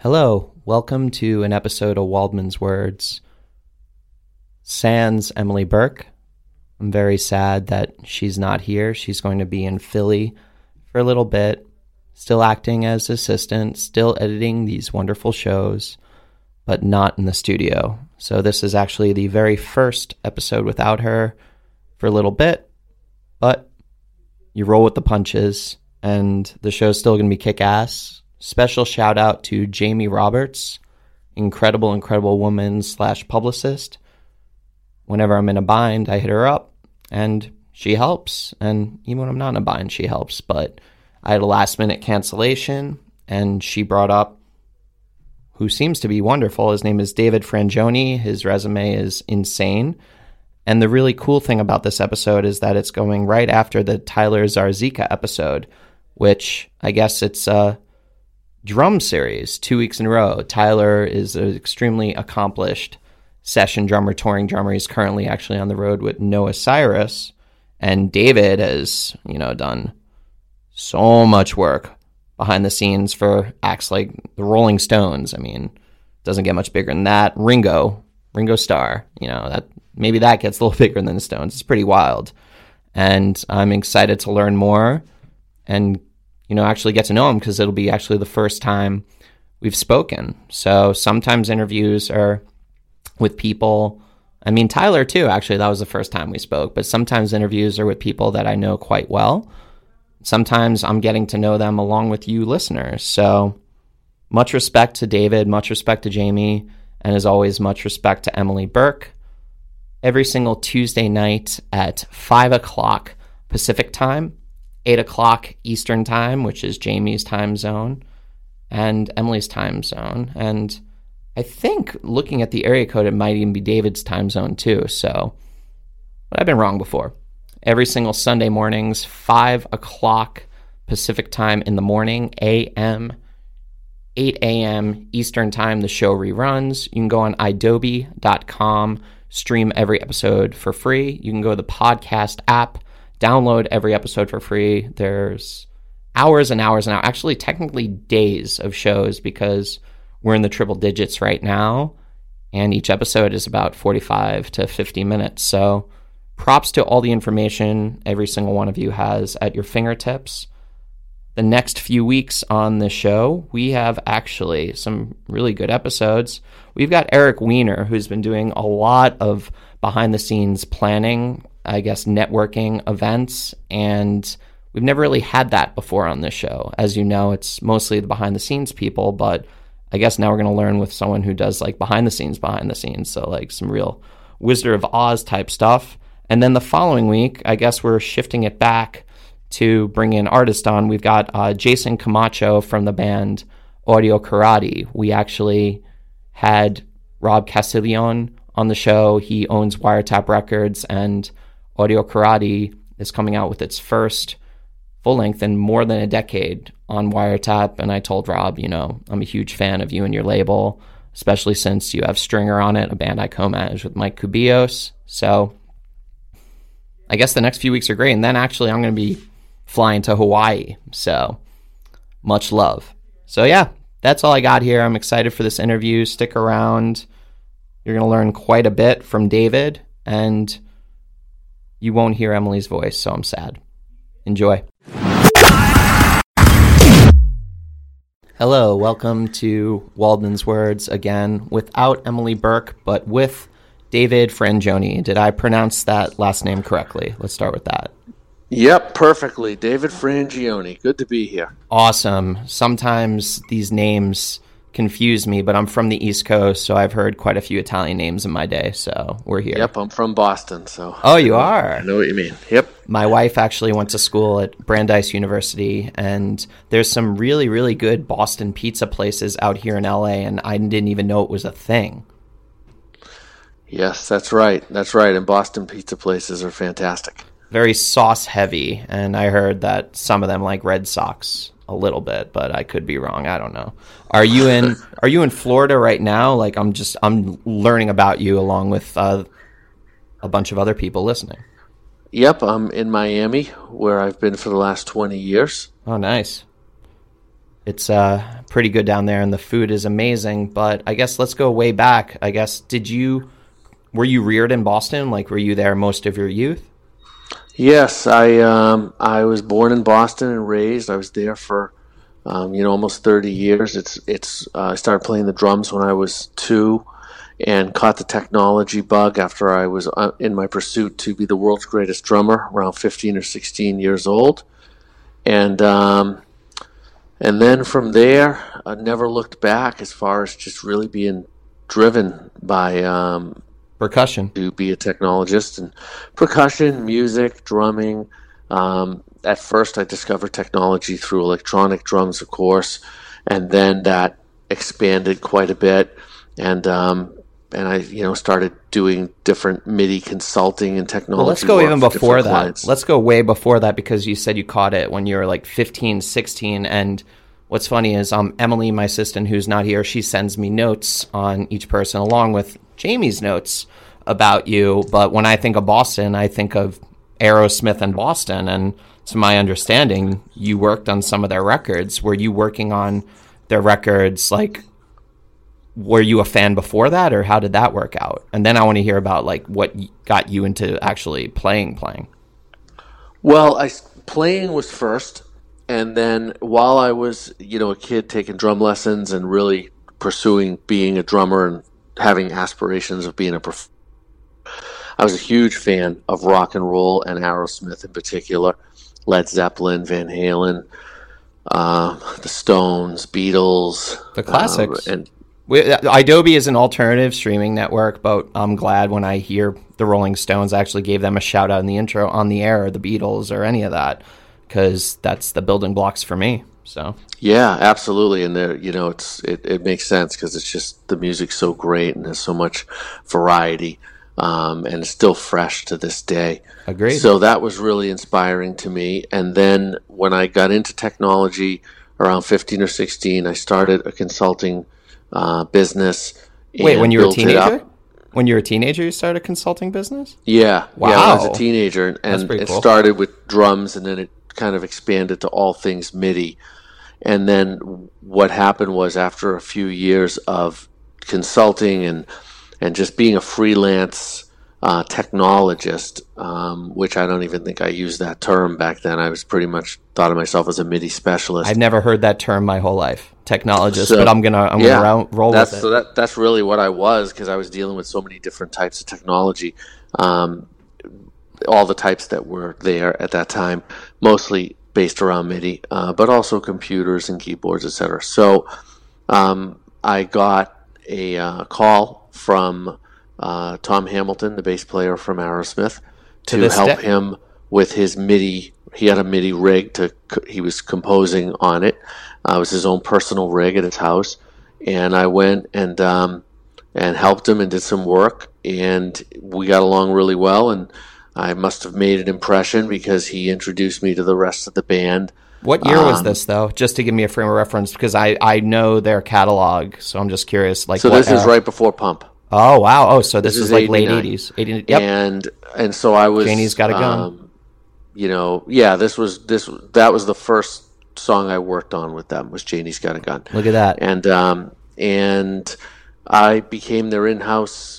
Hello, welcome to an episode of Waldman's Words. Sans Emily Burke. I'm very sad that she's not here. She's going to be in Philly for a little bit, still acting as assistant, still editing these wonderful shows, but not in the studio. So this is actually the very first episode without her for a little bit, but you roll with the punches, and the show's still going to be kick-ass. Special shout out to Jamie Roberts, incredible woman / publicist. Whenever I'm in a bind, I hit her up and she helps. And even when I'm not in a bind, she helps. But I had a last minute cancellation and she brought up who seems to be wonderful. His name is David Frangioni. His resume is insane. And the really cool thing about this episode is that it's going right after the Tyler Zarzika episode, which I guess it's a drum series 2 weeks in a row. Tyler is an extremely accomplished session drummer, touring drummer. He's currently actually on the road with Noah Cyrus, and David has, done so much work behind the scenes for acts like the Rolling Stones. I mean, doesn't get much bigger than that. Ringo Starr, that maybe that gets a little bigger than the Stones. It's pretty wild. And I'm excited to learn more and actually get to know him, because it'll be actually the first time we've spoken. So sometimes interviews are with people, Tyler too, actually, that was the first time we spoke, but sometimes interviews are with people that I know quite well. Sometimes I'm getting to know them along with you listeners. So much respect to David, much respect to Jamie, and as always, much respect to Emily Burke. Every single Tuesday night at 5 o'clock Pacific time, 8 o'clock Eastern time, which is Jamie's time zone and Emily's time zone. And I think looking at the area code, it might even be David's time zone too. But I've been wrong before. Every single Sunday mornings, 5 o'clock Pacific time in the morning, a.m., 8 a.m. Eastern time, the show reruns. You can go on idobi.com, stream every episode for free. You can go to the podcast app, download every episode for free. There's hours and hours and hours, actually technically days of shows, because we're in the triple digits right now, and each episode is about 45 to 50 minutes. So props to all the information every single one of you has at your fingertips. The next few weeks on the show, we have actually some really good episodes. We've got Eric Weiner, who's been doing a lot of behind-the-scenes planning, I guess, networking events, and we've never really had that before on this show. As you know, it's mostly the behind-the-scenes people, but I guess now we're going to learn with someone who does like behind the scenes, so like some real Wizard of Oz type stuff. And then the following week, I guess we're shifting it back to bring in artists on. We've got Jason Camacho from the band Audio Karate. We actually had Rob Castiglione on the show. He owns Wiretap Records, and Audio Karate is coming out with its first full length in more than a decade on Wiretap. And I told Rob, I'm a huge fan of you and your label, especially since you have Stringer on it, a band I co-manage with Mike Kubios. So I guess the next few weeks are great. And then actually I'm going to be flying to Hawaii. So much love. So yeah, that's all I got here. I'm excited for this interview. Stick around. You're going to learn quite a bit from David, and you won't hear Emily's voice, so I'm sad. Enjoy. Hello, welcome to Waldman's Words again, without Emily Burke, but with David Frangioni. Did I pronounce that last name correctly? Let's start with that. Yep, perfectly. David Frangioni. Good to be here. Awesome. Sometimes these names confuse me, but I'm from the East Coast, so I've heard quite a few Italian names in my day, so we're here. Yep, I'm from Boston, so... Oh, you are? I know what you mean. Yep. My wife actually went to school at Brandeis University, and there's some really, really good Boston pizza places out here in LA, and I didn't even know it was a thing. Yes, that's right. That's right, and Boston pizza places are fantastic. Very sauce heavy, and I heard that some of them like Red Sox a little bit, but I could be wrong. I don't know. Are you in Florida right now? Like I'm learning about you along with a bunch of other people listening. Yep, I'm in Miami, where I've been for the last 20 years. Oh, nice. It's pretty good down there, and the food is amazing. But I guess let's go way back. I guess, were you reared in Boston? Like, were you there most of your youth? Yes, I was born in Boston and raised. I was there for almost 30 years. I started playing the drums when I was 2, and caught the technology bug after I was in my pursuit to be the world's greatest drummer around 15 or 16 years old, and then from there, I never looked back as far as just really being driven by Percussion. to be a technologist, and percussion, music, drumming. At first, I discovered technology through electronic drums, of course, and then that expanded quite a bit, and I started doing different MIDI consulting and technology. Well, let's go work even for before different that. clients. Let's go way before that, because you said you caught it when you were like 15, 16. And what's funny is Emily, my assistant, who's not here, she sends me notes on each person along with Jamie's notes about you. But when I think of Boston, I think of Aerosmith and Boston. And to my understanding, you worked on some of their records. Were you working on their records? Like, were you a fan before that, or how did that work out? And then I want to hear about like what got you into actually playing. Well, playing was first, and then while I was, a kid taking drum lessons and really pursuing being a drummer and having aspirations of being a performer, I was a huge fan of rock and roll and Aerosmith in particular, Led Zeppelin, Van Halen, the Stones, Beatles, The classics. and Adobe is an alternative streaming network, but I'm glad when I hear the Rolling Stones. I actually gave them a shout out in the intro on the air, or the Beatles, or any of that, because that's the building blocks for me. So yeah, absolutely, and there, it makes sense because it's just the music's so great and there's so much variety, and it's still fresh to this day. agreed. So that was really inspiring to me. And then when I got into technology around 15 or 16, I started a consulting business. Wait, when you were a built it up. teenager? When you were a teenager, you started a consulting business? Yeah, Wow. yeah. When I was a teenager, That's and pretty it cool. started with drums, and then it kind of expanded to all things MIDI. And then what happened was, after a few years of consulting and just being a freelance technologist, which I don't even think I used that term back then. I was pretty much thought of myself as a MIDI specialist. I've never heard that term my whole life, technologist, So, but I'm gonna roll with it. So that's really what I was, because I was dealing with so many different types of technology, all the types that were there at that time, mostly based around MIDI, but also computers and keyboards, etc. So I got a call from Tom Hamilton, the bass player from Aerosmith, to help him with his MIDI. He had a MIDI rig he was composing on it. It was his own personal rig at his house, and I went and helped him and did some work, and we got along really well. And I must have made an impression, because he introduced me to the rest of the band. What year was this, though? Just to give me a frame of reference, because I know their catalog, so I'm just curious. Like, So this is right before Pump. Oh wow! Oh, so this is like 89. late '80s. 80, yep. And so I was. Janie's Got a Gun. That was the first song I worked on with them, was Janie's Got a Gun. Look at that. And I became their in-house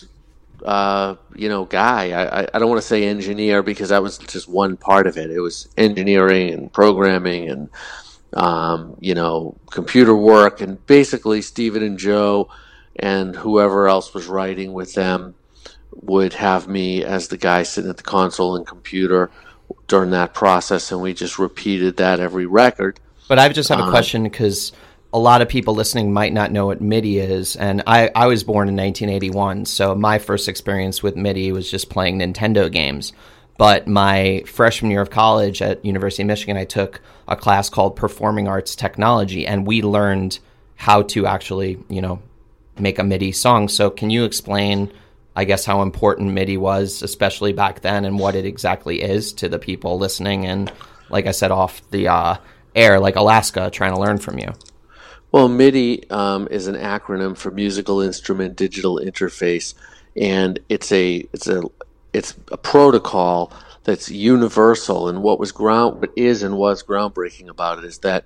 guy. I don't want to say engineer, because that was just one part of it. It was engineering and programming and computer work, and basically Steven and Joe and whoever else was writing with them would have me as the guy sitting at the console and computer during that process, and we just repeated that every record. But I just have a question, because a lot of people listening might not know what MIDI is, and I was born in 1981, so my first experience with MIDI was just playing Nintendo games. But my freshman year of college at University of Michigan, I took a class called Performing Arts Technology, and we learned how to actually, make a MIDI song. So can you explain, I guess, how important MIDI was, especially back then, and what it exactly is to the people listening and, like I said, off the air, like Alaska, trying to learn from you? Well, MIDI is an acronym for Musical Instrument Digital Interface, and it's a protocol that's universal. And what was groundbreaking about it is that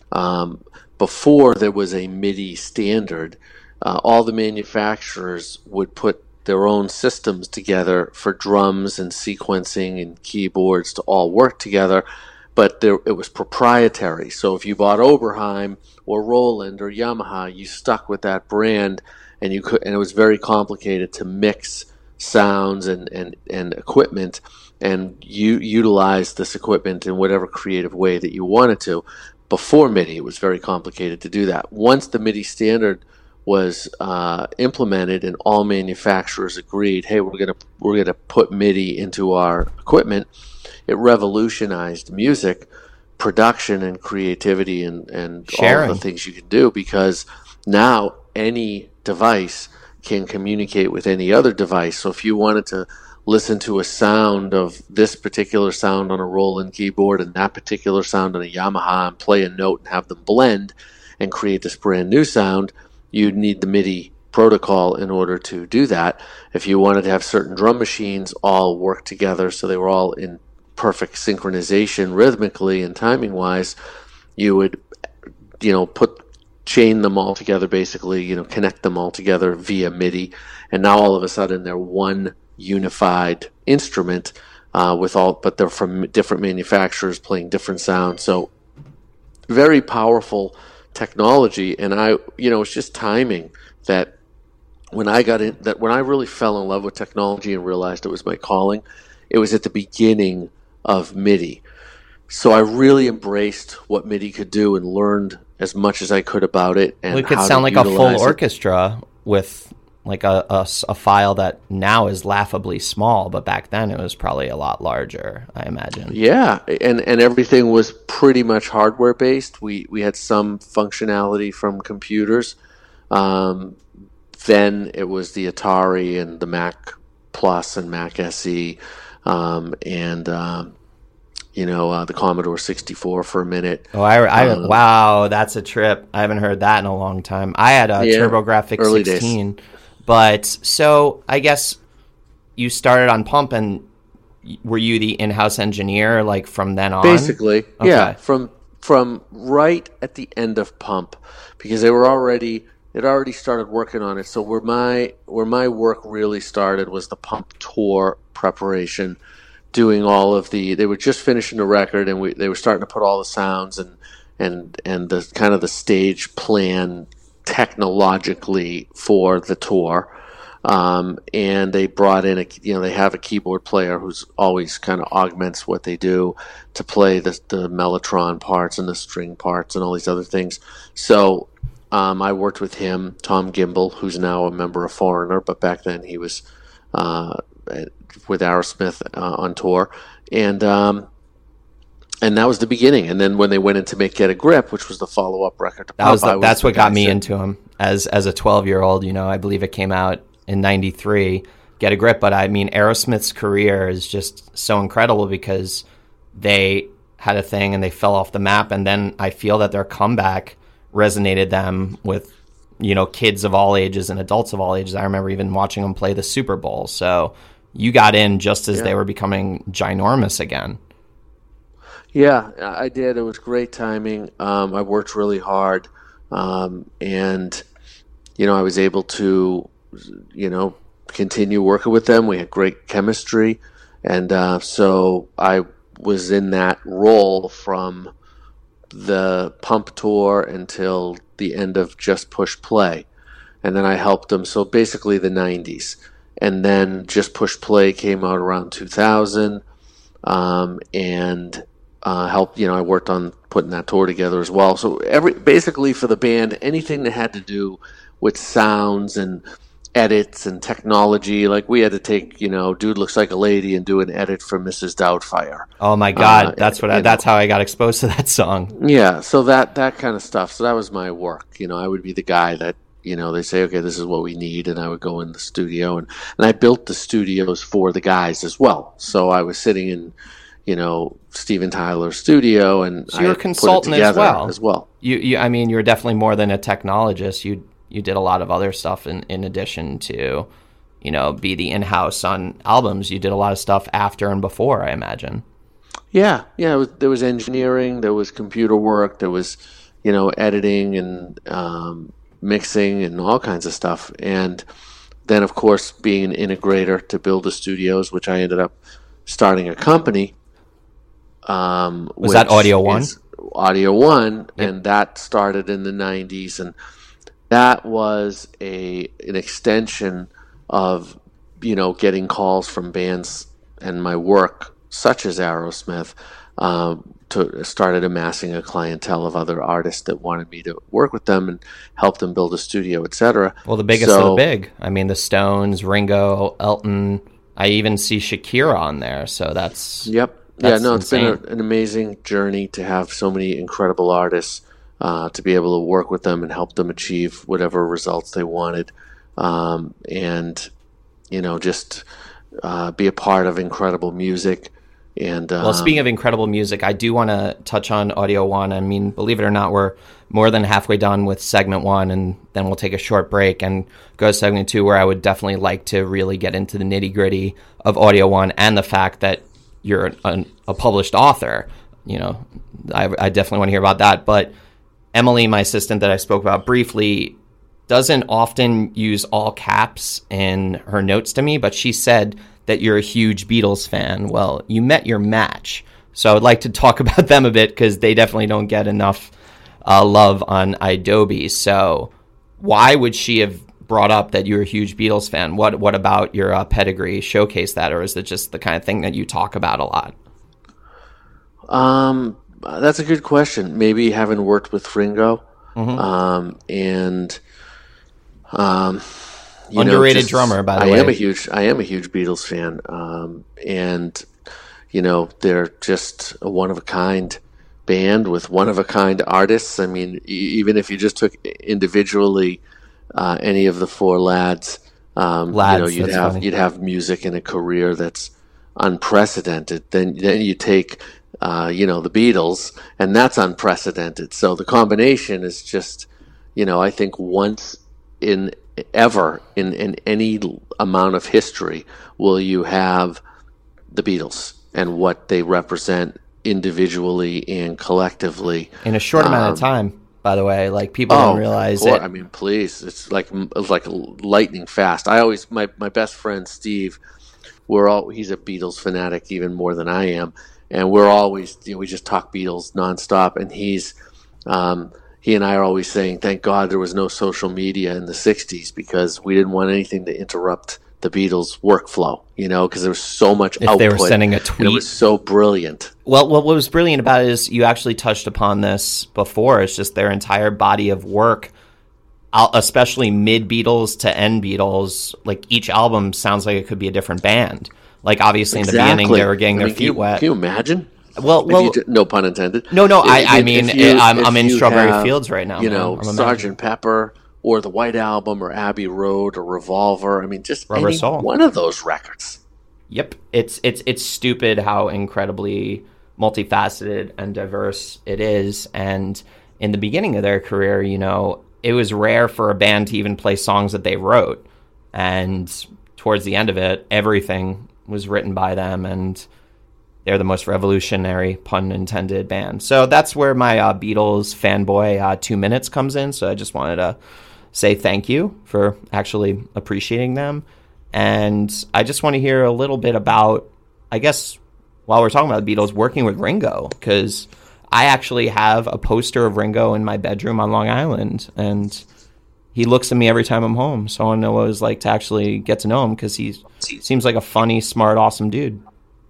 Before there was a MIDI standard, all the manufacturers would put their own systems together for drums and sequencing and keyboards to all work together, but it was proprietary. So if you bought Oberheim or Roland or Yamaha, you stuck with that brand, and it was very complicated to mix sounds and equipment, and you utilize this equipment in whatever creative way that you wanted to. Before MIDI, it was very complicated to do that. Once the MIDI standard was implemented and all manufacturers agreed, hey, we're gonna put MIDI into our equipment, it revolutionized music production and creativity and all of the things you can do, because now any device can communicate with any other device. So if you wanted to listen to a sound of this particular sound on a Roland keyboard and that particular sound on a Yamaha and play a note and have them blend and create this brand new sound, you'd need the MIDI protocol in order to do that. If you wanted to have certain drum machines all work together so they were all in perfect synchronization rhythmically and timing wise, you would chain them all together, basically, connect them all together via MIDI, and now all of a sudden they're one unified instrument, but they're from different manufacturers playing different sounds. So very powerful technology. And it's just timing that when I really fell in love with technology and realized it was my calling, it was at the beginning of MIDI. So I really embraced what MIDI could do and learned as much as I could about it. And it could sound like a full orchestra with like a file that now is laughably small, but back then it was probably a lot larger, I imagine. Yeah, and everything was pretty much hardware based. We had some functionality from computers. Then it was the Atari and the Mac Plus and Mac SE, the Commodore 64 for a minute. Oh, wow, that's a trip. I haven't heard that in a long time. I had a TurboGrafx 16. Days. But so I guess you started on Pump, and were you the in-house engineer like from then on? Basically, okay. Yeah. From right at the end of Pump, because it already started working on it. So where my work really started was the Pump tour preparation, doing all of they were just finishing the record, and they were starting to put all the sounds and the kind of the stage plan technologically for the tour, and they brought in they have a keyboard player who's always kind of augments what they do to play the mellotron parts and the string parts and all these other things. So I worked with him, Tom Gimbel, who's now a member of Foreigner, but back then he was with Aerosmith on tour, and that was the beginning. And then when they went in to make Get a Grip, which was the follow-up record to Pump, that's what got me into him as a 12-year-old. I believe it came out in '93, Get a Grip. But I mean, Aerosmith's career is just so incredible because they had a thing and they fell off the map. And then I feel that their comeback resonated them with, kids of all ages and adults of all ages. I remember even watching them play the Super Bowl. So you got in just as they were becoming ginormous again. Yeah, I did. It was great timing. I worked really hard, and I was able to, continue working with them. We had great chemistry, and so I was in that role from the Pump tour until the end of Just Push Play, and then I helped them. So basically the '90s, and then Just Push Play came out around 2000, and helped. I worked on putting that tour together as well. So basically for the band, anything that had to do with sounds and edits and technology, like we had to take, Dude Looks Like a Lady and do an edit for Mrs. Doubtfire. Oh my God, that's how I got exposed to that song. Yeah, so that kind of stuff. So that was my work. I would be the guy that they say, okay, this is what we need, and I would go in the studio, and I built the studios for the guys as well. So I was sitting in Steven Tyler's studio, and so you're a consultant as well. You were definitely more than a technologist. You did a lot of other stuff in addition to, be the in-house on albums. You did a lot of stuff after and before, I imagine. Yeah. There was engineering, there was computer work, there was, editing and mixing and all kinds of stuff. And then, of course, being an integrator to build the studios, which I ended up starting a company. Was that Audio One? Audio One, Yep. and that started in the 90s. And that was an extension of, getting calls from bands and my work, such as Aerosmith, to started amassing a clientele of other artists that wanted me to work with them and help them build a studio, etc. Well, the biggest of the big. I mean, the Stones, Ringo, Elton. I even see Shakira on there. So that's Yep. that's It's been insane. an amazing journey to have so many incredible artists, to be able to work with them and help them achieve whatever results they wanted, and just be a part of incredible music. And Well, speaking of incredible music, I do want to touch on Audio One. I mean, believe it or not, we're more than halfway done with segment one, and then we'll take a short break and go to segment two, where I would definitely like to really get into the nitty gritty of Audio One and the fact that you're a published author. I definitely want to hear about that. But Emily, my assistant that I spoke about briefly, doesn't often use all caps in her notes to me, but she said that you're a huge Beatles fan. Well, you met your match. So I would like to talk about them a bit, because they definitely don't get enough love on Adobe. So why would she have brought up that you're a huge Beatles fan? What about your pedigree showcase that, or is it just the kind of thing that you talk about a lot? That's a good question. Maybe having worked with Ringo, Mm-hmm. and Underrated drummer, by the way. I am a huge Beatles fan, and they're just a one of a kind band with one of a kind artists. I mean, even if you just took individually any of the four lads, That's funny. you'd have music and a career that's unprecedented. Then you take the Beatles, and that's unprecedented. So the combination is just, I think once in any amount of history will you have the Beatles and what they represent individually and collectively In a short amount of time, by the way. Like, people don't realize of course. it. I mean, please, it's like lightning fast. I always my best friend Steve, he's a Beatles fanatic even more than I am, and we're always we just talk Beatles nonstop, and he and I are always saying, thank God there was no social media in the 60s, because we didn't want anything to interrupt the Beatles' workflow, because there was so much If output. they were sending a And it tweet. was so brilliant. Well, what was brilliant about it is, you actually touched upon this before, it's just their entire body of work, especially mid-Beatles to end Beatles. Like, each album sounds like it could be a different band. Like, obviously, in the beginning, they were getting their feet wet. Can you imagine? Well, No pun intended. no, I If mean, you- I'm if in you Strawberry have, Fields right now. Man. I'm imagining. Sergeant Pepper or the White Album or Abbey Road or Revolver. I mean, just Rubber any Soul. one of those records. Yep, it's stupid how incredibly multifaceted and diverse it is. And in the beginning of their career, it was rare for a band to even play songs that they wrote. And towards the end of it, everything was written by them, and they're the most revolutionary, pun intended, band. So that's where my Beatles fanboy 2 minutes comes in. So I just wanted to say thank you for actually appreciating them. And I just want to hear a little bit about, I guess, while we're talking about the Beatles, working with Ringo, because I actually have a poster of Ringo in my bedroom on Long Island, and he looks at me every time I'm home. So I want to know what it was like to actually get to know him, because he seems like a funny, smart, awesome dude.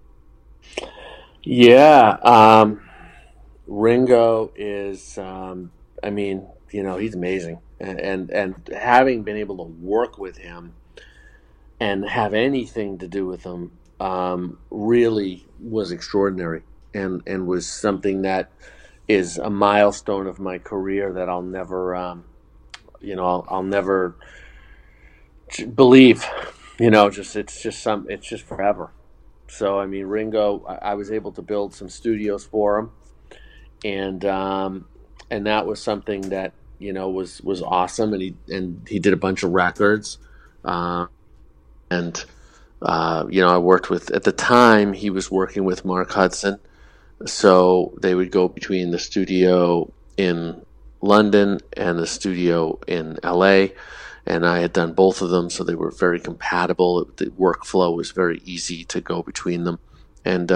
Yeah, Ringo is. He's amazing, and having been able to work with him and have anything to do with him, really was extraordinary, and was something that is a milestone of my career that I'll never, I'll never believe. It's just forever. So, I mean, Ringo, I was able to build some studios for him, and that was something that was awesome. And he did a bunch of records, and I worked with, at the time he was working with Mark Hudson, so they would go between the studio in London and the studio in LA, and I had done both of them, so they were very compatible. The workflow was very easy to go between them, and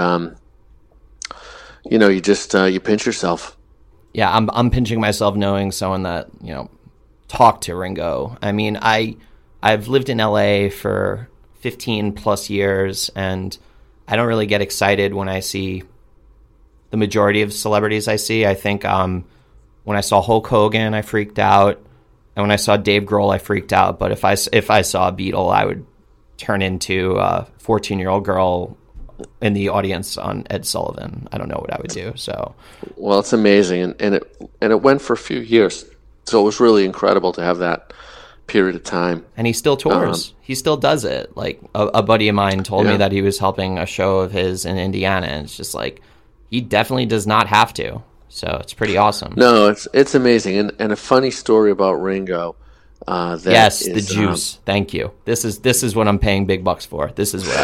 you just you pinch yourself. Yeah, I'm pinching myself knowing someone that talked to Ringo. I mean, I've lived in LA for 15 plus years, and I don't really get excited when I see the majority of celebrities I see. I think when I saw Hulk Hogan, I freaked out, and when I saw Dave Grohl, I freaked out. But if I saw a Beatle, I would turn into a 14-year-old girl in the audience on Ed Sullivan. I don't know what I would do. So, well, it's amazing, and it went for a few years, so it was really incredible to have that period of time. And he still tours. He still does it. Like a buddy of mine told me that he was helping a show of his in Indiana, and it's just like he definitely does not have to. So it's pretty awesome. No, it's amazing, and a funny story about Ringo. Yes, the juice. Thank you. This is what I'm paying big bucks for. This is what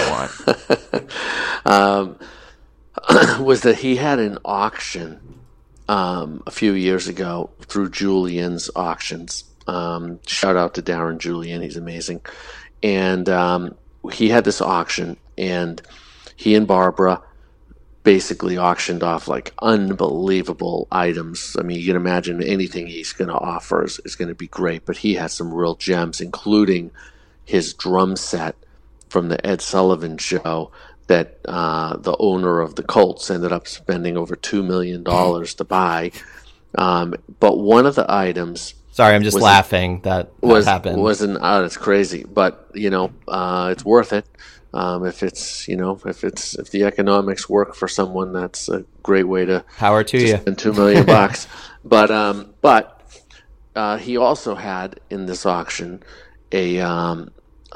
I want. Was that he had an auction a few years ago through Julian's Auctions. Shout out to Darren Julian, he's amazing. And he had this auction, and he and Barbara basically auctioned off like unbelievable items. I mean, you can imagine anything he's going to offer is going to be great, but he has some real gems, including his drum set from the Ed Sullivan show that the owner of the Colts ended up spending over $2 million to buy. But one of the items... Sorry, I'm just laughing that happened. It's crazy, but it's worth it. If the economics work for someone, that's a great way to power to you. Spend $2 million. But he also had in this auction a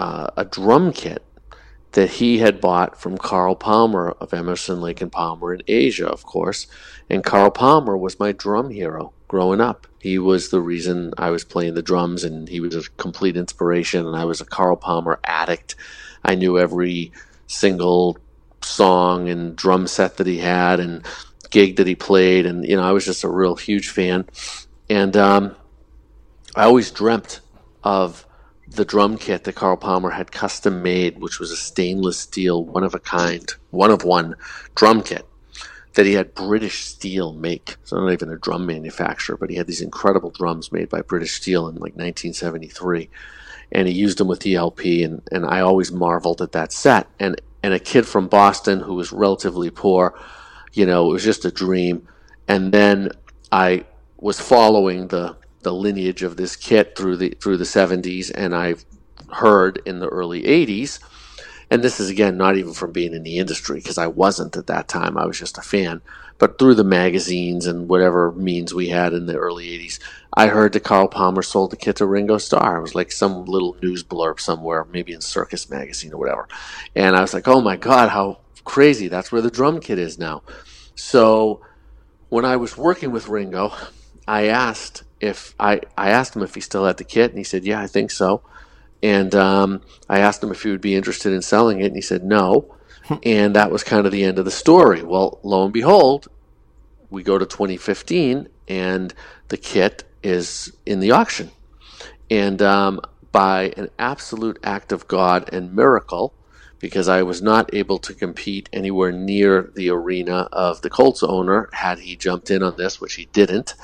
drum kit that he had bought from Carl Palmer of Emerson, Lake and Palmer in Asia, of course. And Carl Palmer was my drum hero growing up. He was the reason I was playing the drums, and he was a complete inspiration. And I was a Carl Palmer addict. I knew every single song and drum set that he had and gig that he played. And, I was just a real huge fan. And I always dreamt of the drum kit that Carl Palmer had custom made, which was a stainless steel, one of one drum kit that he had British Steel make. So not even a drum manufacturer, but he had these incredible drums made by British Steel in like 1973. And he used them with the LP, and I always marveled at that set. And a kid from Boston who was relatively poor, it was just a dream. And then I was following the lineage of this kit through the 70s, and I've heard in the early 80s, and this is again not even from being in the industry, because I wasn't at that time, I was just a fan, but through the magazines and whatever means we had in the early 80s, I heard that Carl Palmer sold the kit to Ringo Starr. It was like some little news blurb somewhere, maybe in Circus Magazine or whatever, and I was like, oh my god, how crazy, that's where the drum kit is now. So when I was working with Ringo, I asked him if he still had the kit, and he said, yeah, I think so. And I asked him if he would be interested in selling it, and he said no. And that was kind of the end of the story. Well, lo and behold, we go to 2015, and the kit is in the auction. And by an absolute act of God and miracle, because I was not able to compete anywhere near the arena of the Colts owner had he jumped in on this, which he didn't,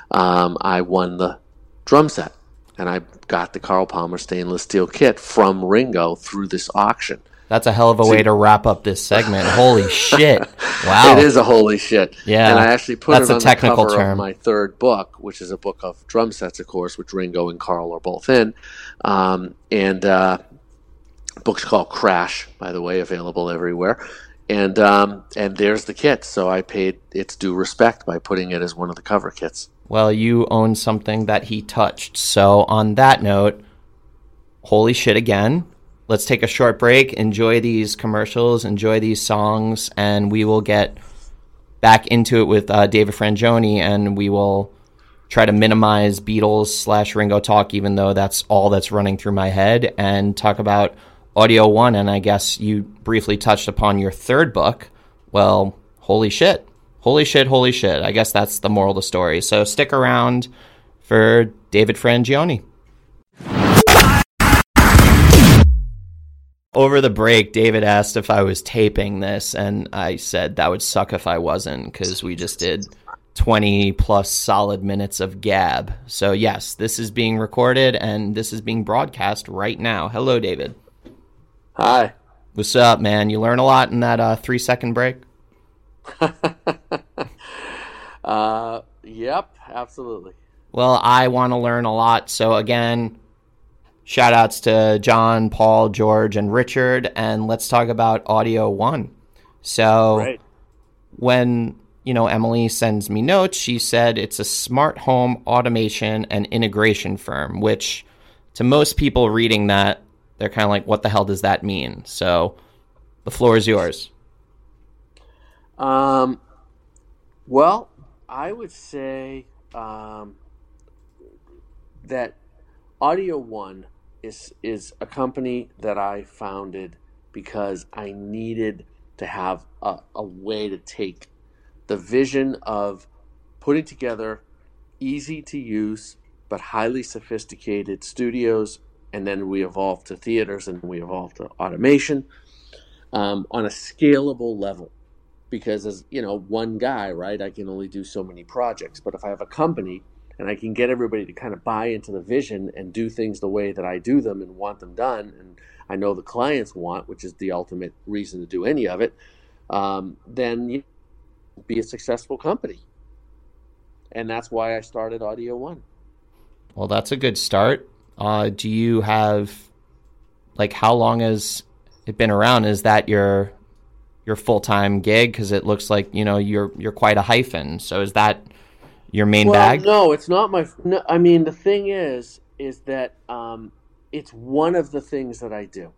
I won the drum set, and I got the Carl Palmer stainless steel kit from Ringo through this auction. That's a hell of a way to wrap up this segment. Holy shit. Wow. It is a holy shit. Yeah. And I actually put it on the cover term. of my third book, which is a book of drum sets, of course, which Ringo and Carl are both in. Book's called Crash, by the way, available everywhere. And there's the kit. So I paid its due respect by putting it as one of the cover kits. Well, you own something that he touched. So on that note, holy shit again. Let's take a short break, enjoy these commercials, enjoy these songs, and we will get back into it with David Frangioni, and we will try to minimize Beatles/Ringo talk, even though that's all that's running through my head, and talk about Audio One. And I guess you briefly touched upon your third book. Well, holy shit. Holy shit, holy shit. I guess that's the moral of the story. So stick around. for David Frangioni. Over the break, David asked if I was taping this, and I said that would suck if I wasn't, because we just did 20 plus solid minutes of gab. So yes, this is being recorded, and this is being broadcast right now. Hello, David. Hi. What's up, man? You learn a lot in that 3-second break? Yep, absolutely. Well, I want to learn a lot. So again, shout outs to John, Paul, George, and Richard, and let's talk about Audio One. So Right. when, Emily sends me notes, she said it's a smart home automation and integration firm, which to most people reading that, they're kind of like, what the hell does that mean? So the floor is yours. Well, I would say that Audio One is a company that I founded because I needed to have a way to take the vision of putting together easy to use but highly sophisticated studios, and then we evolved to theaters, and we evolved to automation on a scalable level. Because as one guy, right, I can only do so many projects. But if I have a company and I can get everybody to kind of buy into the vision and do things the way that I do them and want them done, and I know the clients want, which is the ultimate reason to do any of it, then you be a successful company. And that's why I started Audio One. Well, that's a good start. Do you have, how long has it been around? Is that your full-time gig? Because it looks like, you're quite a hyphen. So is that your main bag? No, it's not my... No, I mean, the thing is that it's one of the things that I do.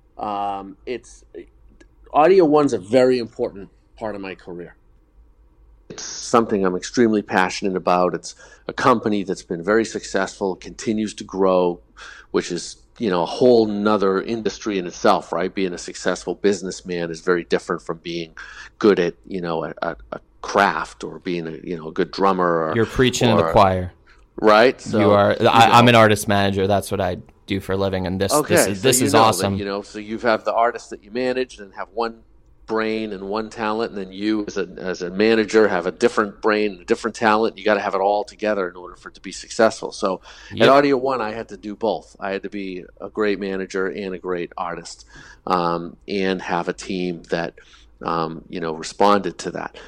Audio One's a very important part of my career. It's something I'm extremely passionate about. It's a company that's been very successful, continues to grow, which is, a whole nother industry in itself, right? Being a successful businessman is very different from being good at, a craft, or being a good drummer. You're preaching in the choir. Right? So you are. I'm an artist manager. That's what I do for a living. And this is awesome. That, so you have the artists that you manage and have one brain and one talent, and then you as a manager have a different brain and a different talent. You got to have it all together in order for it to be successful. So at Audio One, I had to do both. I had to be a great manager and a great artist, and have a team that responded to that.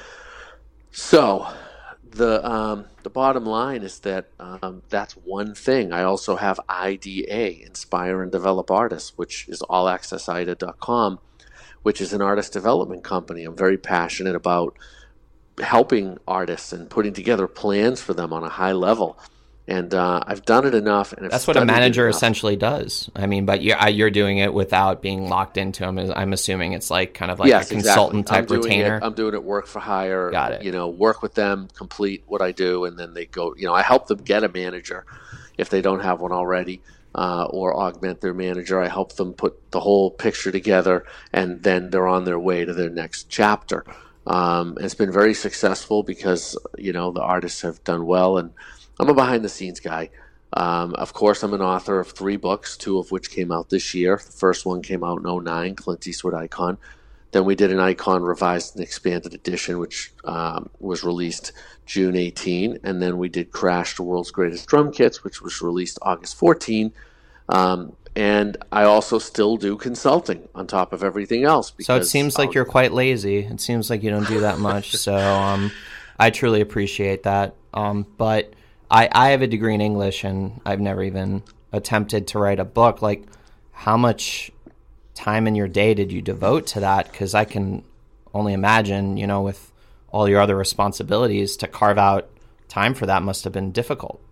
So the bottom line is that that's one thing. I also have IDA, Inspire and Develop Artists, which is allaccessida.com, which is an artist development company. I'm very passionate about helping artists and putting together plans for them on a high level. And I've done it enough. And that's what a manager essentially does. I mean, but you're doing it without being locked into them. I'm assuming it's kind of a consultant type retainer. I'm doing it work for hire. Got it. Work with them, complete what I do, and then they go. I help them get a manager if they don't have one already. Or augment their manager. I help them put the whole picture together, and then they're on their way to their next chapter. It's been very successful because, the artists have done well, and I'm a behind-the-scenes guy. Of course, I'm an author of 3 books, 2 of which came out this year. The first one came out in 2009, Clint Eastwood Icon. Then we did an Icon Revised and Expanded Edition, which was released June 18. And then we did Crash, the World's Greatest Drum Kits, which was released August 14. And I also still do consulting on top of everything else. So it seems like you're quite lazy. It seems like you don't do that much. So I truly appreciate that. But I have a degree in English, and I've never even attempted to write a book. How much time in your day did you devote to that? Because I can only imagine, with all your other responsibilities, to carve out time for that must have been difficult.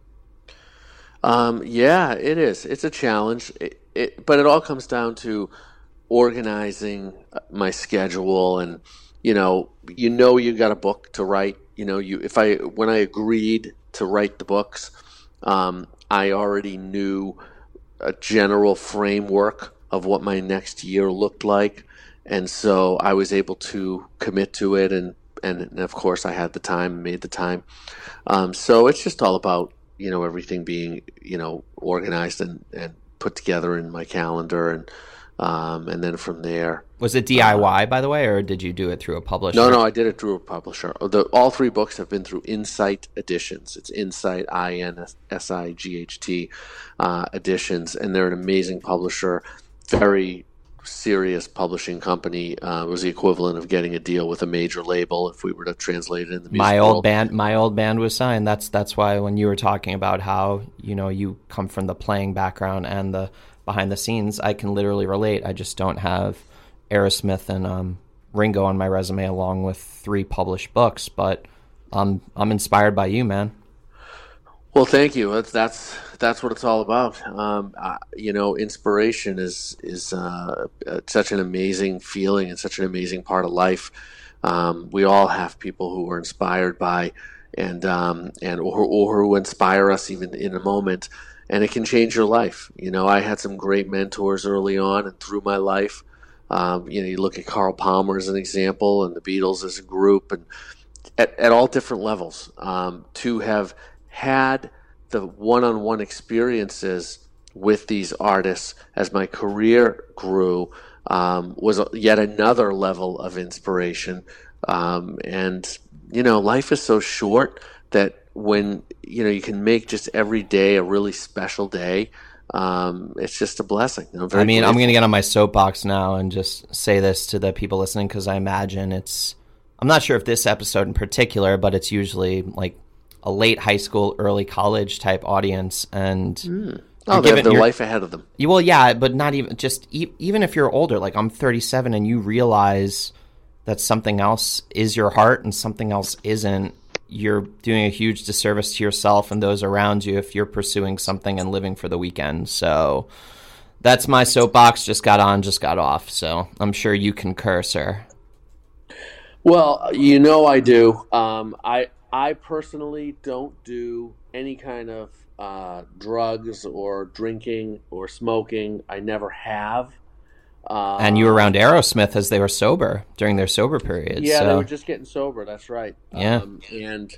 Yeah, it is. It's a challenge, but it all comes down to organizing my schedule, and you got a book to write. When I agreed to write the books, I already knew a general framework of what my next year looked like, and so I was able to commit to it, and of course I had the time, made the time. So it's just all about everything being, organized and put together in my calendar, and then from there. Was it DIY, by the way, or did you do it through a publisher? No, I did it through a publisher. All 3 books have been through Insight Editions. It's Insight, INSIGHT Editions, and they're an amazing publisher, very serious publishing company. It was the equivalent of getting a deal with a major label if we were to translate it in the music world. My old band was signed. That's why when you were talking about how you come from the playing background and the behind the scenes, I can literally relate. I just don't have Aerosmith and Ringo on my resume along with 3 published books, but I'm inspired by you, man. Well, thank you. That's what it's all about. Inspiration is such an amazing feeling and such an amazing part of life. We all have people who we're inspired by, and or who inspire us even in a moment, and it can change your life. I had some great mentors early on and through my life. You look at Carl Palmer as an example, and the Beatles as a group, and at all different levels. To have had the one-on-one experiences with these artists as my career grew was yet another level of inspiration. And life is so short that when you can make just every day a really special day, it's just a blessing. I'm going to get on my soapbox now and just say this to the people listening, because I imagine I'm not sure if this episode in particular, but it's usually like a late high school, early college type audience, and they have their life ahead of them. Well, yeah, but not even just even if you're older, like I'm 37, and you realize that something else is your heart and something else isn't. You're doing a huge disservice to yourself and those around you if you're pursuing something and living for the weekend. So that's my soapbox. Just got on, just got off. So I'm sure you concur, sir. Well, I do. I personally don't do any kind of drugs or drinking or smoking. I never have. And you were around Aerosmith as they were sober during their sober periods. Yeah, they were just getting sober. That's right. Yeah. And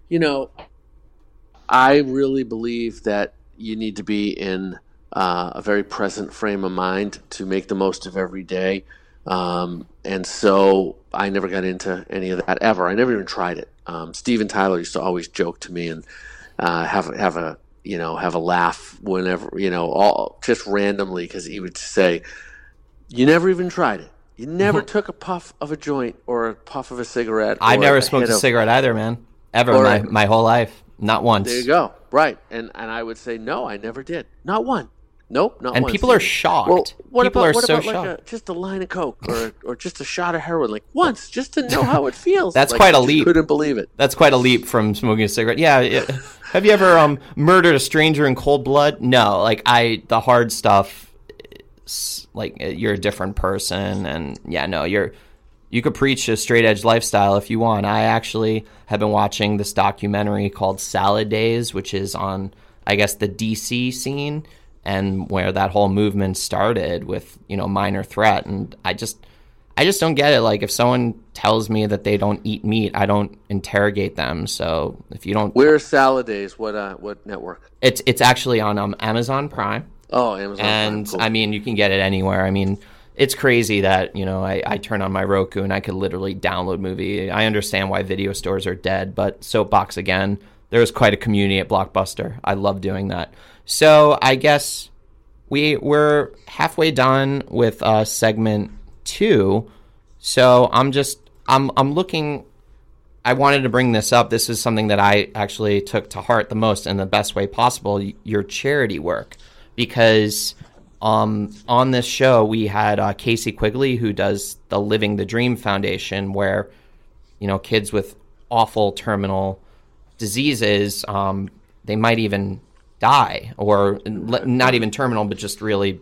I really believe that you need to be in a very present frame of mind to make the most of every day. And so I never got into any of that ever. I never even tried it. Steven Tyler used to always joke to me and have a laugh whenever, all just randomly, because he would say, "You never even tried it. You never took a puff of a joint or a puff of a cigarette." I never smoked a cigarette either, man. Ever my whole life. Not once. There you go. Right. And I would say, no, I never did. Not one. Nope, not and once. And people are shocked. Well, what people about, are so shocked. Like just a line of coke or just a shot of heroin, like once, just to know how it feels. That's quite a leap. Couldn't believe it. That's quite a leap from smoking a cigarette. Yeah. Have you ever murdered a stranger in cold blood? No. The hard stuff. Like you're a different person, and you could preach a straight edge lifestyle if you want. I actually have been watching this documentary called Salad Days, which is on, I guess, the DC scene, and where that whole movement started with, Minor Threat. And I just don't get it. Like, if someone tells me that they don't eat meat, I don't interrogate them. So if you don't, where's Salad Days? What network? It's actually on Amazon Prime. Oh, Amazon and Prime. Cool. You can get it anywhere. It's crazy that I turn on my Roku and I could literally download movie. I understand why video stores are dead, but soapbox again. There's quite a community at Blockbuster. I love doing that. So I guess we're halfway done with segment 2. So I'm looking. I wanted to bring this up. This is something that I actually took to heart the most in the best way possible. Your charity work, because on this show we had Casey Quigley, who does the Living the Dream Foundation, where kids with awful terminal diseases, they might even die, or not even terminal, but just really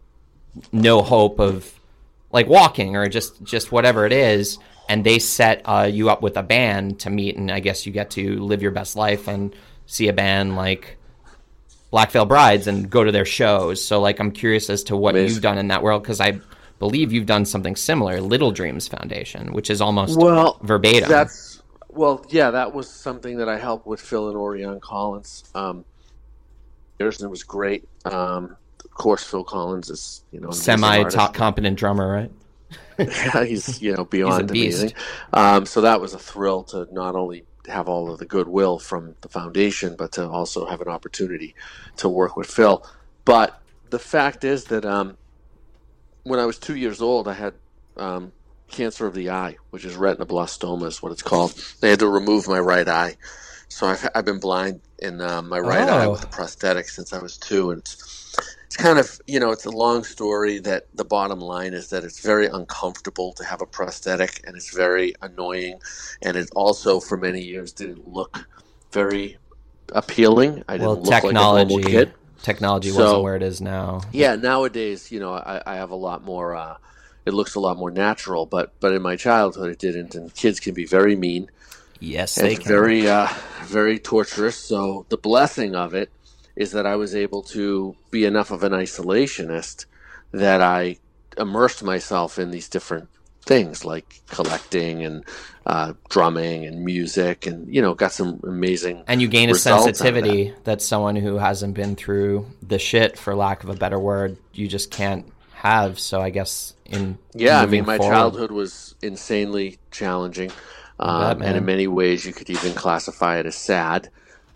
no hope of walking, or just whatever it is, and they set you up with a band to meet, and I guess you get to live your best life and see a band like Black Veil Brides and go to their shows. So I'm curious as to what you've done in that world, because I believe you've done something similar, Little Dreams Foundation, which is almost verbatim. Well, yeah, that was something that I helped with Phil and Orion Collins. Years, and it was great. Of course, Phil Collins is, an amazing Semi-top artist. competent drummer, right? He's, He's a beyond beast. amazing. So that was a thrill to not only have all of the goodwill from the foundation, but to also have an opportunity to work with Phil. But the fact is that when I was 2 years old, I had cancer of the eye, which is retinoblastoma, is what it's called. They had to remove my right eye. So I've been blind in my right eye with a prosthetic since I was 2, and it's kind of, it's a long story. That the bottom line is that it's very uncomfortable to have a prosthetic, and it's very annoying, and it also for many years didn't look very appealing. I didn't look like a normal kid. Technology wasn't where it is now. Yeah, nowadays, I have a lot more. It looks a lot more natural, but in my childhood it didn't, and kids can be very mean. Yes, they can. Very, very torturous. So the blessing of it is that I was able to be enough of an isolationist that I immersed myself in these different things like collecting and drumming and music, and got some amazing. And you gain a sensitivity that someone who hasn't been through the shit, for lack of a better word, you just can't have. So I guess my childhood was insanely challenging. And in many ways, you could even classify it as sad,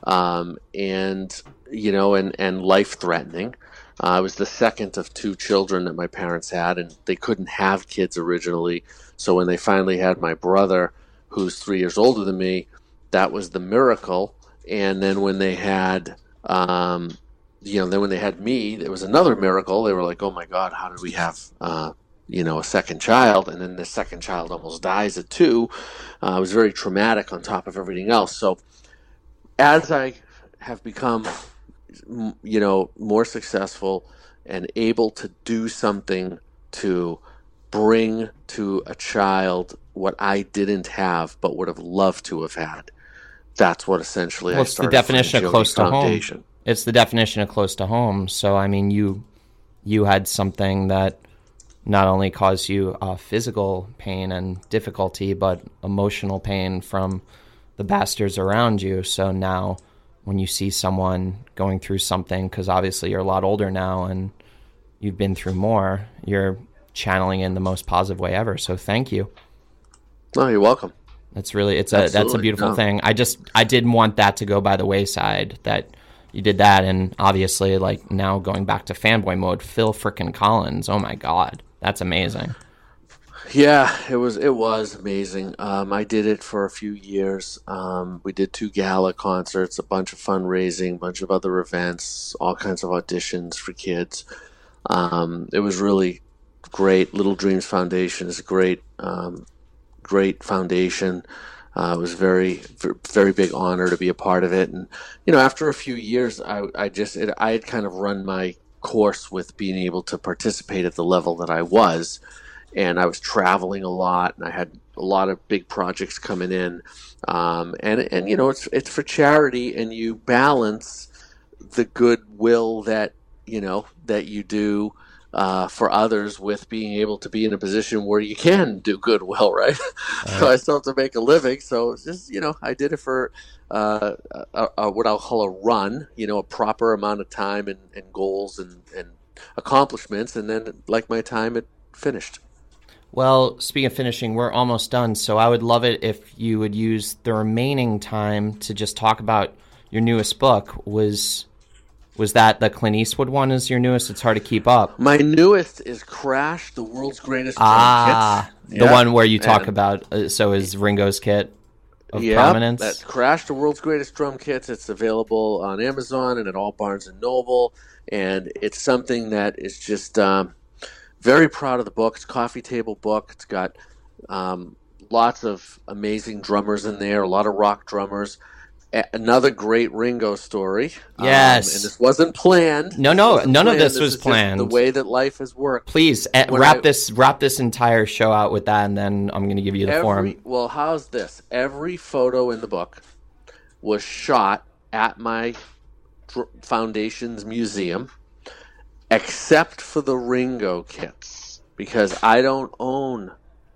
and life-threatening. I was the second of 2 children that my parents had, and they couldn't have kids originally. So when they finally had my brother, who's 3 years older than me, that was the miracle. And then when they had, when they had me, it was another miracle. They were like, "Oh my God, how did we have?" A second child, and then the second child almost dies at 2. It was very traumatic on top of everything else. So as I have become, more successful and able to do something to bring to a child what I didn't have but would have loved to have had, that's what essentially I started. It's the definition of close to Foundation. home. It's the definition of close to home. So, I mean, you had something that not only cause you physical pain and difficulty, but emotional pain from the bastards around you. So now when you see someone going through something, because obviously you're a lot older now and you've been through more, you're channeling in the most positive way ever. So thank you. Oh, you're welcome. That's a beautiful thing. I didn't want that to go by the wayside, that you did that. And obviously, like, now going back to fanboy mode, Phil frickin' Collins, oh my God. That's amazing. Yeah, it was amazing. I did it for a few years. We did 2 gala concerts, a bunch of fundraising, a bunch of other events, all kinds of auditions for kids. It was really great. Little Dreams Foundation is a great foundation. It was very, very big honor to be a part of it. And after a few years, I had kind of run my course with being able to participate at the level that I was, and I was traveling a lot, and I had a lot of big projects coming in, and it's for charity, and you balance the goodwill that you do for others with being able to be in a position where you can do goodwill, right? So I still have to make a living, so it's just I did it for what I'll call a run, a proper amount of time and goals and accomplishments, and then like my time, it finished. Well, speaking of finishing, we're almost done, so I would love it if you would use the remaining time to just talk about your newest book. Was that the Clint Eastwood one is your newest? It's hard to keep up. My newest is Crash, the World's Greatest Drum Kits. The one where you talk about, so is Ringo's kit of prominence? That's Crash, the World's Greatest Drum Kits. It's available on Amazon and at all Barnes & Noble, and it's something that is just very proud of the book. It's a coffee table book. It's got lots of amazing drummers in there, a lot of rock drummers. Another great Ringo story. Yes. And this wasn't planned. No, none of this was planned. The way that life has worked. Please, wrap this entire show out with that, and then I'm going to give you the form. Well, how's this? Every photo in the book was shot at my foundation's museum, except for the Ringo kits, because I don't own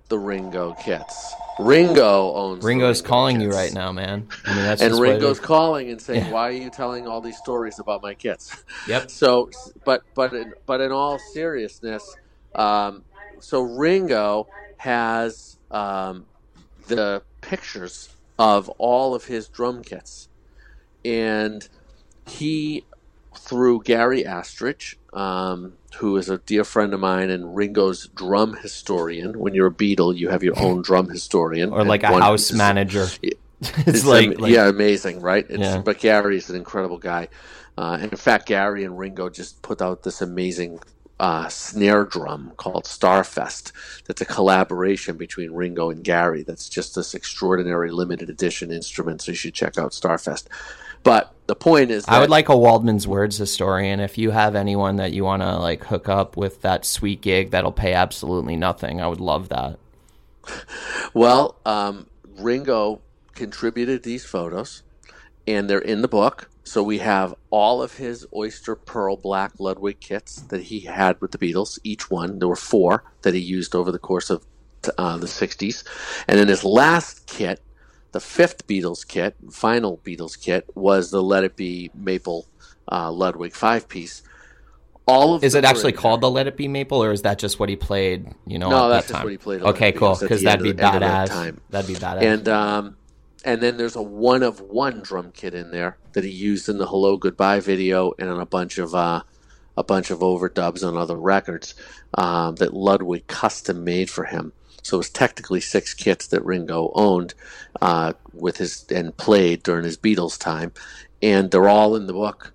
the Ringo kits. Ringo owns. Ringo's the Ringo calling kits. you right now, man. I mean, that's and just Ringo's calling and saying, Yeah. "Why are you telling all these stories about my kits?" Yep. So, but in all seriousness, so Ringo has the pictures of all of his drum kits, and he, through Gary Astrich, who is a dear friend of mine and Ringo's drum historian. When you're a Beatle, you have your own drum historian. Or like a house manager. It's like yeah, amazing, right? Yeah. But Gary's an incredible guy. And in fact, Gary and Ringo just put out this amazing snare drum called Starfest. That's a collaboration between Ringo and Gary. That's just this extraordinary limited edition instrument. So you should check out Starfest. But the point is that I would like a Waldman's Words historian. If you have anyone that you want to like hook up with that sweet gig that'll pay absolutely nothing, I would love that. Well, Ringo contributed these photos, and they're in the book. So we have all of his Oyster Pearl Black Ludwig kits that he had with the Beatles, each one. There were 4 that he used over the course of the 60s. And then his last kit, the 5th Beatles kit, final Beatles kit, was the Let It Be Maple Ludwig 5-piece. Is it actually called the Let It Be Maple, or is that just what he played? No, at that's that just time? what he played. Okay, cool, because that'd be badass. That'd be badass. And then there's a 1-of-1 drum kit in there that he used in the Hello Goodbye video and on a bunch of overdubs on other records that Ludwig custom made for him. So it was technically 6 kits that Ringo owned and played during his Beatles time, and they're all in the book.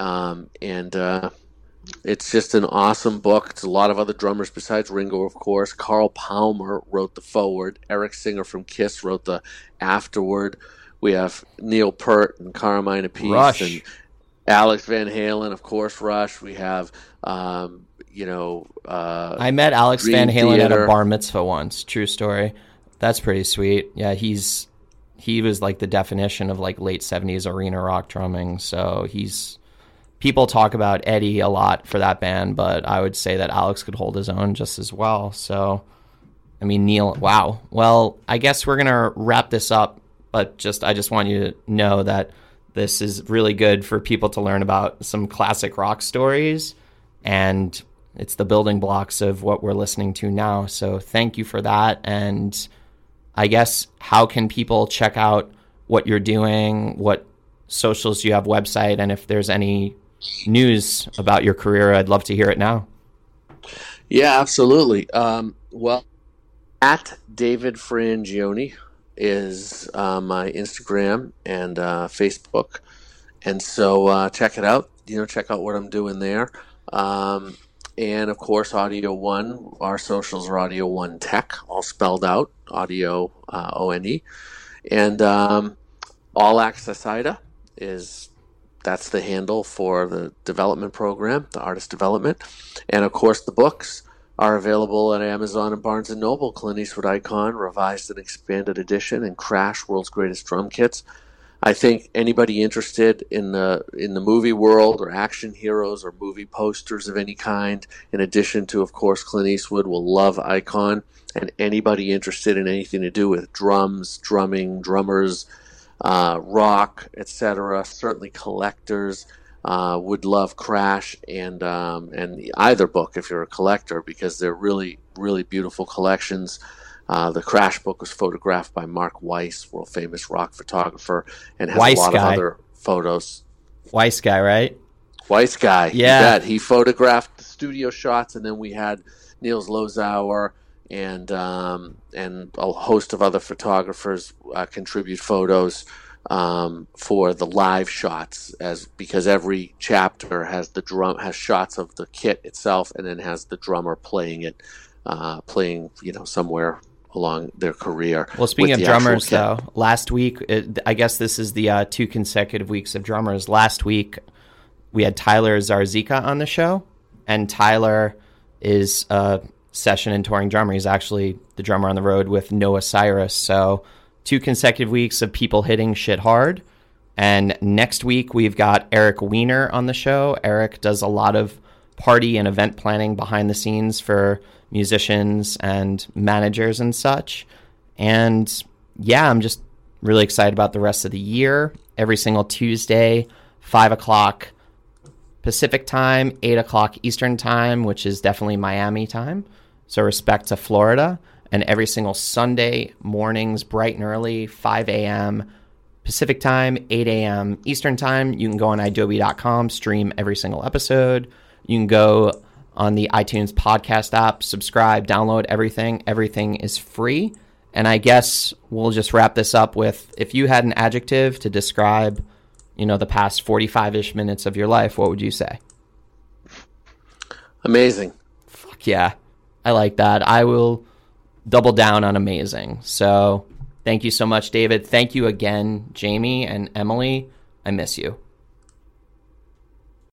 It's just an awesome book. It's a lot of other drummers besides Ringo, of course. Carl Palmer wrote the foreword. Eric Singer from Kiss wrote the afterword. We have Neil Peart and Carmine Appice Rush. And Alex Van Halen, of course. Rush. We have I met Alex Dream Van Halen Theater. at a bar mitzvah once. True story. That's pretty sweet. Yeah, he was like the definition of like late 70s arena rock drumming. So people talk about Eddie a lot for that band, but I would say that Alex could hold his own just as well. So, I mean, Neil, wow. Well, I guess we're going to wrap this up, but I just want you to know that this is really good for people to learn about some classic rock stories, and it's the building blocks of what we're listening to now. So thank you for that. And I guess, how can people check out what you're doing, what socials you have, website, and if there's any news about your career, I'd love to hear it now. Yeah, absolutely. Well, at David Frangione is my Instagram and Facebook, and so check it out. Check out what I'm doing there. And of course, Audio One. Our socials are Audio One Tech, all spelled out. Audio ONE, and All Access IDA that's the handle for the development program, the artist development. And of course, the books are available at Amazon and Barnes & Noble. Clint Eastwood Icon, Revised and Expanded Edition, and Crash, World's Greatest Drum Kits. I think anybody interested in the movie world, or action heroes, or movie posters of any kind, in addition to, of course, Clint Eastwood, will love Icon. And anybody interested in anything to do with drums, drumming, drummers, rock, etc., certainly collectors would love Crash and either book if you're a collector, because they're really, really beautiful collections. The Crash book was photographed by Mark Weiss, world famous rock photographer, and has a lot of other photos. Weiss guy, right? Weiss guy, yeah. He photographed the studio shots, and then we had Niels Lozauer and a host of other photographers contribute photos for the live shots, because every chapter has shots of the kit itself, and then has the drummer playing it, somewhere along their career. Well, speaking of drummers, though, last week, I guess this is the 2 consecutive weeks of drummers. Last week, we had Tyler Zarzika on the show, and Tyler is a session and touring drummer. He's actually the drummer on the road with Noah Cyrus. So 2 consecutive weeks of people hitting shit hard. And next week, we've got Eric Weiner on the show. Eric does a lot of party and event planning behind the scenes for musicians and managers and such. And yeah, I'm just really excited about the rest of the year. Every single Tuesday, 5 o'clock Pacific time, 8 o'clock Eastern time, which is definitely Miami time. So respect to Florida. And every single Sunday mornings, bright and early, 5 a.m. Pacific time, 8 a.m. Eastern time. You can go on idobi.com, stream every single episode. You can go on the iTunes podcast app, subscribe, download everything. Everything is free. And I guess we'll just wrap this up with, if you had an adjective to describe, the past 45-ish minutes of your life, what would you say? Amazing. Fuck yeah. I like that. I will double down on amazing. So thank you so much, David. Thank you again, Jamie and Emily. I miss you.